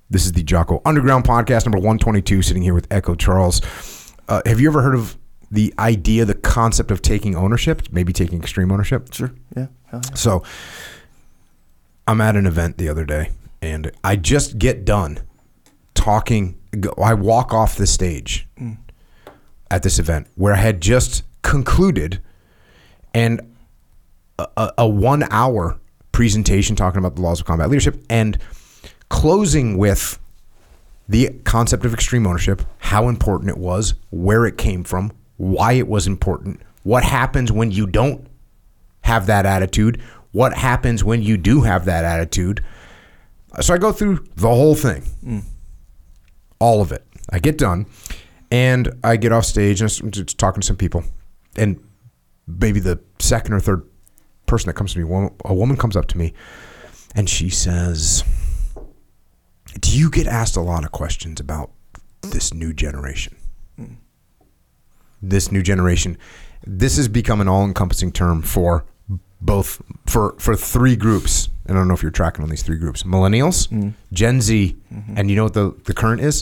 This is the Jocko Underground podcast, number 122, sitting here with Echo Charles. Have you ever heard of the idea, the concept of taking ownership, maybe taking extreme ownership? Sure, yeah. Hell yeah. So I'm at an event the other day, and I just get done talking. I walk off the stage at this event where I had just concluded and a 1 hour presentation talking about the laws of combat leadership and closing with the concept of extreme ownership, how important it was, where it came from, why it was important, what happens when you don't have that attitude, what happens when you do have that attitude. So I go through the whole thing, all of it. I get done, and I get off stage, and I'm just talking to some people, and maybe the second or third person that comes to me, a woman comes up to me, and she says, do you get asked a lot of questions about this new generation? This new generation. This has become an all-encompassing term for both, for three groups. I don't know if you're tracking on these three groups. Millennials, Gen Z, and you know what the current is?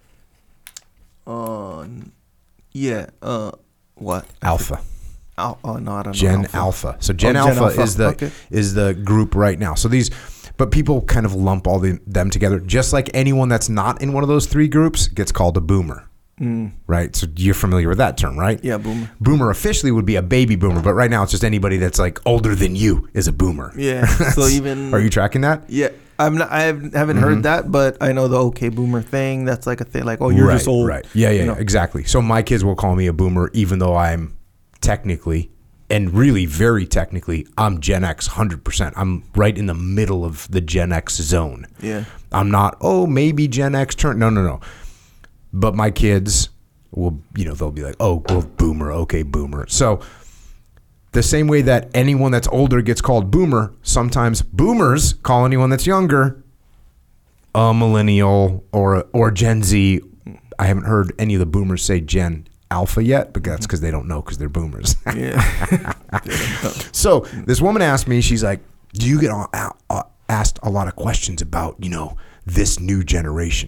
Yeah. What? Alpha. No, I don't know. Gen Alpha. So Gen Alpha is the group right now. So these, but people kind of lump all them together. Just like anyone that's not in one of those three groups gets called a boomer. Right? So you're familiar with that term, right? Yeah, boomer. Boomer officially would be a baby boomer, but right now it's just anybody that's like older than you is a boomer. Yeah. So even Are you tracking that? Yeah. I haven't heard that, but I know the okay boomer thing. That's like a thing, like, oh, you're just old. Right. Yeah, exactly. So my kids will call me a boomer, even though I'm technically, and really very technically, I'm Gen X 100%. I'm right in the middle of the Gen X zone. Yeah. I'm not, maybe Gen X turn. No. But my kids will, they'll be like, oh, well, boomer, okay, boomer. So the same way that anyone that's older gets called boomer, sometimes boomers call anyone that's younger a millennial or Gen Z. I haven't heard any of the boomers say Gen Alpha yet, but that's because they don't know, because they're boomers. Yeah. So this woman asked me, she's like, do you get asked a lot of questions about, this new generation?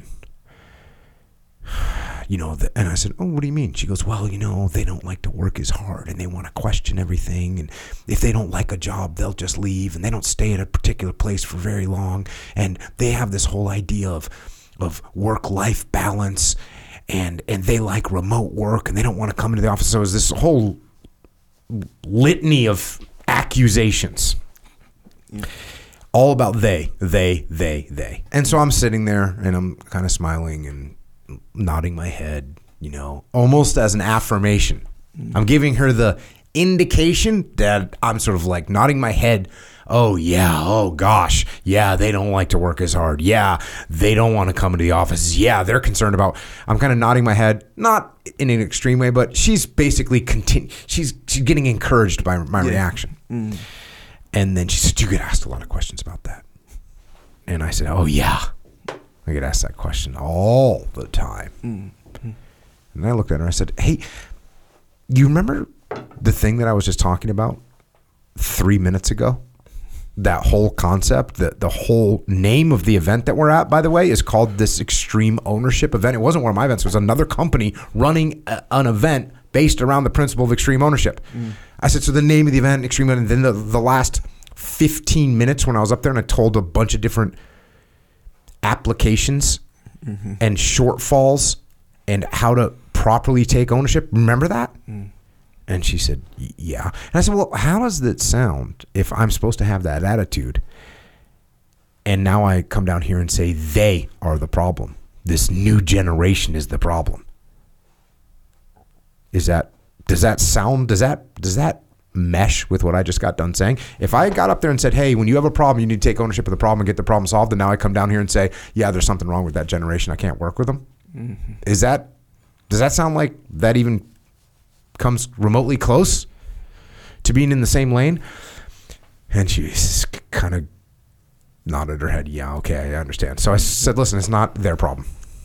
And I said, oh, what do you mean? She goes, well, they don't like to work as hard, and they want to question everything. And if they don't like a job, they'll just leave, and they don't stay at a particular place for very long. And they have this whole idea of work-life balance, and they like remote work, and they don't want to come into the office. So it was this whole litany of accusations. All about they. And so I'm sitting there, and I'm kind of smiling and nodding my head, almost as an affirmation. I'm giving her the indication that I'm sort of like nodding my head. Oh yeah, oh gosh, yeah, they don't like to work as hard. Yeah, they don't want to come into the office. Yeah, they're concerned about. I'm kind of nodding my head, not in an extreme way, but she's basically she's getting encouraged by my reaction. And then she said, "You get asked a lot of questions about that." And I said, "Oh yeah, I get asked that question all the time." And I looked at her and I said, "Hey, you remember the thing that I was just talking about 3 minutes ago? That whole concept, the whole name of the event that we're at, by the way, is called this Extreme Ownership event. It wasn't one of my events. It was another company running an event based around the principle of extreme ownership." I said, so the name of the event, Extreme Ownership, and then the last 15 minutes when I was up there and I told a bunch of different applications and shortfalls and how to properly take ownership. Remember that? And she said, yeah. And I said, well, how does that sound if I'm supposed to have that attitude? And now I come down here and say they are the problem. This new generation is the problem. Does that mesh with what I just got done saying? If I got up there and said, hey, when you have a problem, you need to take ownership of the problem and get the problem solved, and now I come down here and say, yeah, there's something wrong with that generation, I can't work with them. Does that sound like that even comes remotely close to being in the same lane? And she kind of nodded her head. Yeah, okay, I understand. So I said, listen, it's not their problem.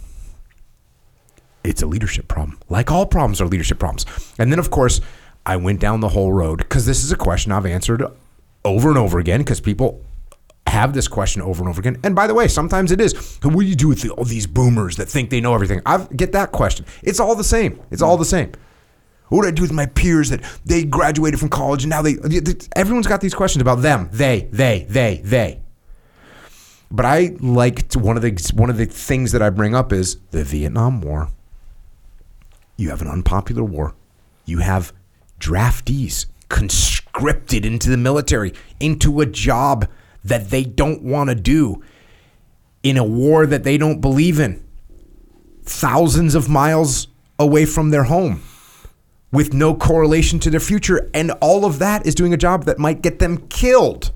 It's a leadership problem. Like all problems are leadership problems. And then, of course, I went down the whole road, because this is a question I've answered over and over again, because people have this question over and over again. And by the way, sometimes it is, what do you do with all these boomers that think they know everything? I get that question. It's all the same. It's all the same. What do I do with my peers that they graduated from college and now everyone's got these questions about them. They. But I like one of the things that I bring up is the Vietnam War. You have an unpopular war. You have draftees conscripted into the military, into a job that they don't want to do, in a war that they don't believe in, thousands of miles away from their home, with no correlation to their future. And all of that is doing a job that might get them killed.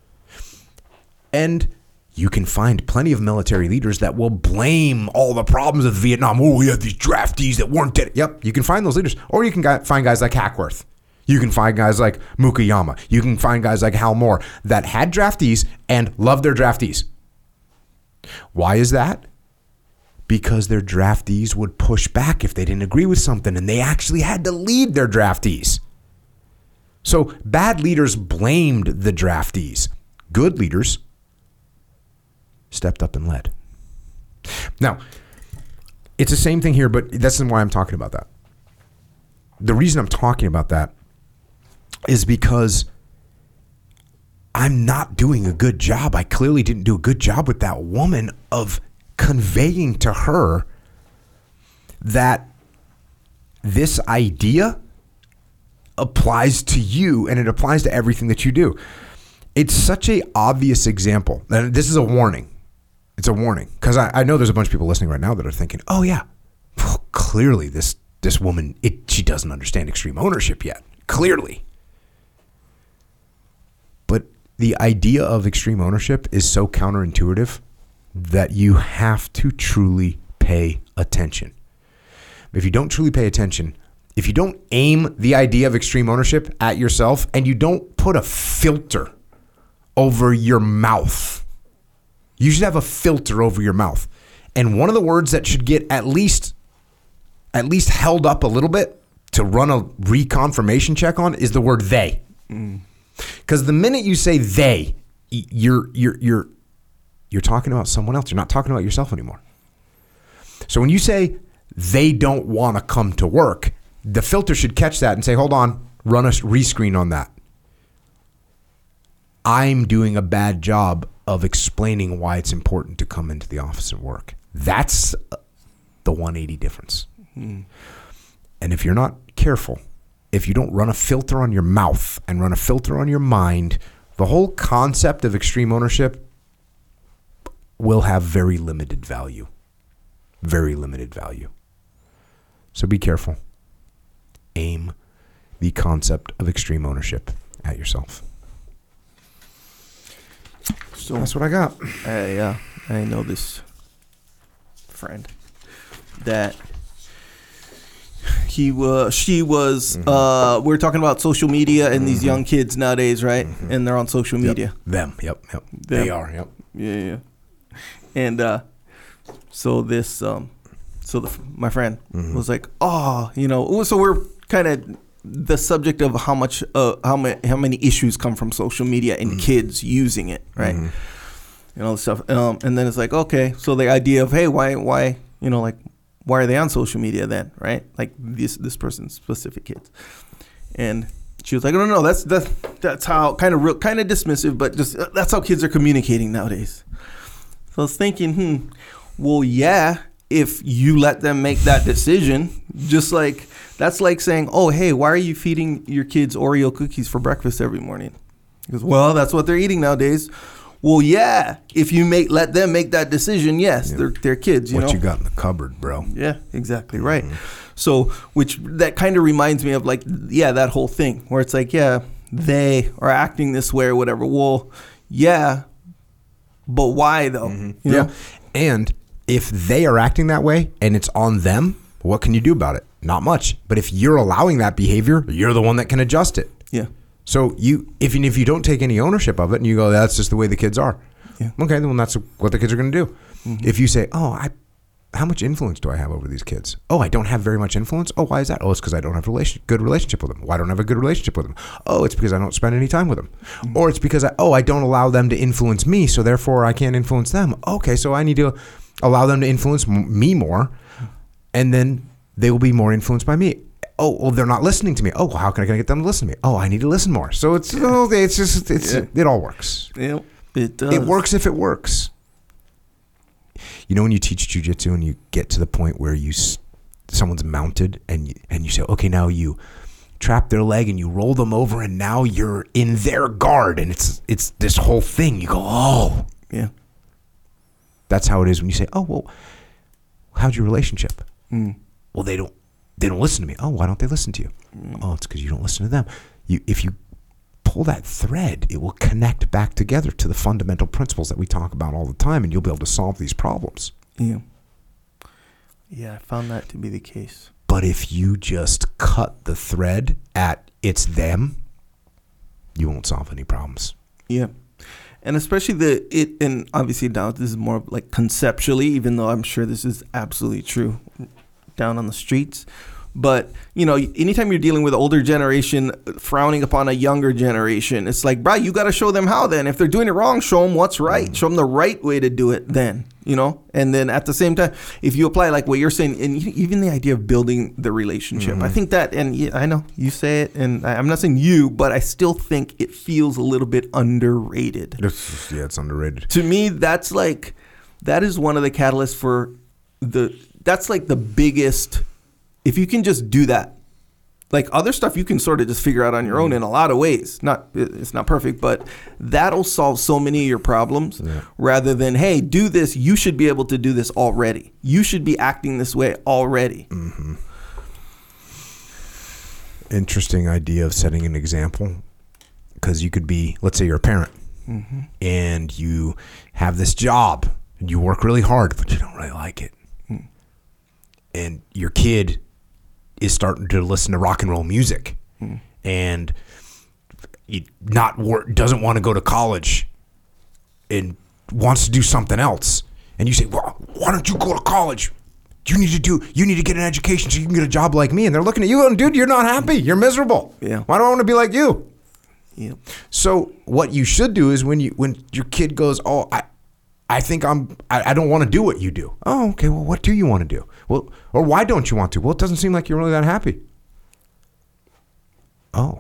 And you can find plenty of military leaders that will blame all the problems of Vietnam. Oh, we had these draftees that weren't dead. Yep, you can find those leaders. Or you can find guys like Hackworth. You can find guys like Mukayama. You can find guys like Hal Moore that had draftees and loved their draftees. Why is that? Because their draftees would push back if they didn't agree with something, and they actually had to lead their draftees. So bad leaders blamed the draftees. Good leaders stepped up and led. Now, it's the same thing here, but that's why I'm talking about that. The reason I'm talking about that is because I'm not doing a good job. I clearly didn't do a good job with that woman of conveying to her that this idea applies to you and it applies to everything that you do. It's such an obvious example. And this is a warning. It's a warning. Because I know there's a bunch of people listening right now that are thinking, oh yeah, well, clearly this woman, she doesn't understand extreme ownership yet. Clearly. But the idea of extreme ownership is so counterintuitive that you have to truly pay attention. If you don't truly pay attention, if you don't aim the idea of extreme ownership at yourself and you don't put a filter over your mouth, you should have a filter over your mouth. And one of the words that should get at least held up a little bit to run a reconfirmation check on is the word they. Because the minute you say they, you're talking about someone else. You're not talking about yourself anymore. So when you say they don't want to come to work, the filter should catch that and say, hold on, run a rescreen on that. I'm doing a bad job of explaining why it's important to come into the office and work. That's the 180 difference. And if you're not careful, if you don't run a filter on your mouth and run a filter on your mind, the whole concept of extreme ownership will have very limited value. Very limited value. So be careful. Aim the concept of extreme ownership at yourself. So that's what I got. Yeah, I know this friend that she was we were talking about social media and these young kids nowadays, right? And they're on social media. Them. They are. Yep. Yeah. And my friend was like, oh, so we're kind of the subject of how many issues come from social media and kids using it, right? Stuff. And then it's like, okay, so the idea of, hey, why are they on social media then, right? Like this person's specific kids. And she was like, no, that's how kind of dismissive, but just that's how kids are communicating nowadays. So I was thinking, well, yeah, if you let them make that decision, just like that's like saying, oh, hey, why are you feeding your kids Oreo cookies for breakfast every morning? He goes, well, that's what they're eating nowadays. Well, yeah, if you let them make that decision, yes, they're kids. What you got in the cupboard, bro? Yeah, exactly right. So, that kind of reminds me of that whole thing where it's like, yeah, they are acting this way or whatever. Well, yeah, but why though? You know? And if they are acting that way and it's on them, what can you do about it? Not much. But if you're allowing that behavior, you're the one that can adjust it. Yeah. So if you don't take any ownership of it and you go, that's just the way the kids are. Yeah. Okay, then that's what the kids are going to do. If you say, oh, how much influence do I have over these kids? Oh, I don't have very much influence. Oh, why is that? Oh, it's because I don't have a good relationship with them. Why don't I have a good relationship with them? Oh, it's because I don't spend any time with them. Or it's because I don't allow them to influence me, so therefore I can't influence them. Okay, so I need to allow them to influence me more, and then they will be more influenced by me. Oh, well, they're not listening to me. Oh, well, how can I get them to listen to me? Oh, I need to listen more. So it all works. Yeah, it does. It works if it works. You know, when you teach jiu-jitsu and you get to the point where someone's mounted and you say, okay, now you trap their leg and you roll them over and now you're in their guard and it's this whole thing. You go, oh. Yeah. That's how it is when you say, oh, well, how's your relationship? Well, they don't listen to me. Oh, why don't they listen to you? Oh, it's because you don't listen to them. If you pull that thread, it will connect back together to the fundamental principles that we talk about all the time, and you'll be able to solve these problems. Yeah. Yeah, I found that to be the case. But if you just cut the thread at it's them, you won't solve any problems. Yeah. And especially and obviously now this is more like conceptually, even though I'm sure this is absolutely true down on the streets. But, you know, anytime you're dealing with older generation frowning upon a younger generation, it's like, bro, you got to show them how then. If they're doing it wrong, show them what's right. Show them the right way to do it then, you know. And then at the same time, if you apply like what you're saying, and even the idea of building the relationship, I think that, and yeah, I know you say it, and I'm not saying you, but I still think it feels a little bit underrated. Yeah, it's underrated. To me, that is one of the catalysts for that's like the biggest. If you can just do that, like other stuff you can sort of just figure out on your own in a lot of ways. It's not perfect, but that'll solve so many of your problems rather than, hey, do this. You should be able to do this already. You should be acting this way already. Mm-hmm. Interesting idea of setting an example, because you could be, let's say you're a parent and you have this job and you work really hard, but you don't really like it. And your kid is starting to listen to rock and roll music and doesn't want to go to college and wants to do something else. And you say, well, why don't you go to college? You need to get an education so you can get a job like me. And they're looking at you going, dude, you're not happy. You're miserable. Yeah. Why do I want to be like you? Yeah. So what you should do is when your kid goes, oh, I think I don't want to do what you do. Oh, okay. Well, what do you want to do? Well, or why don't you want to? Well, it doesn't seem like you're really that happy. Oh.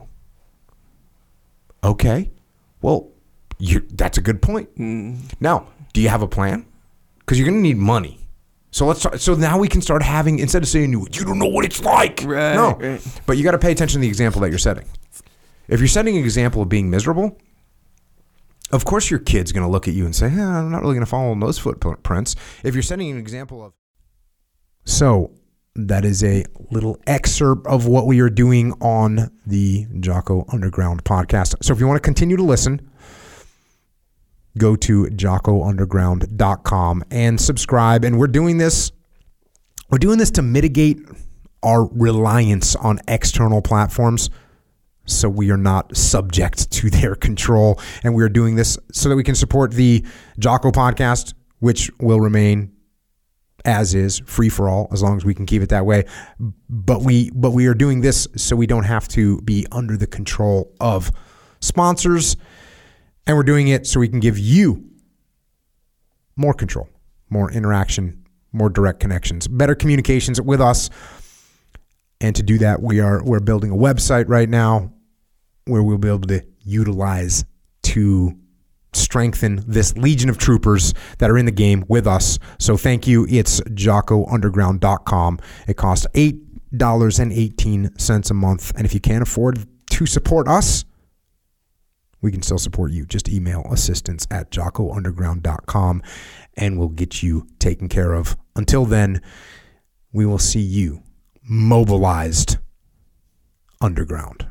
Okay. Well, that's a good point. Now, do you have a plan? Because you're going to need money. So so now we can start having, instead of saying, you don't know what it's like. Right. No. Right. But you got to pay attention to the example that you're setting. If you're setting an example of being miserable, of course your kid's going to look at you and say, I'm not really going to follow in those footprints. If you're setting an example of... So that is a little excerpt of what we are doing on the Jocko Underground podcast. So if you want to continue to listen, go to jockounderground.com and subscribe. And we're doing this to mitigate our reliance on external platforms, so we are not subject to their control. And we are doing this so that we can support the Jocko podcast, which will remain as is, free for all, as long as we can keep it that way. But we are doing this so we don't have to be under the control of sponsors. And we're doing it so we can give you more control, more interaction, more direct connections, better communications with us. And to do that, we're building a website right now where we'll be able to utilize to strengthen this legion of troopers that are in the game with us. So thank you. It's jockounderground.com. It costs $8.18 a month. And if you can't afford to support us, we can still support you. Just email assistance@jockounderground.com and we'll get you taken care of. Until then, we will see you mobilized underground.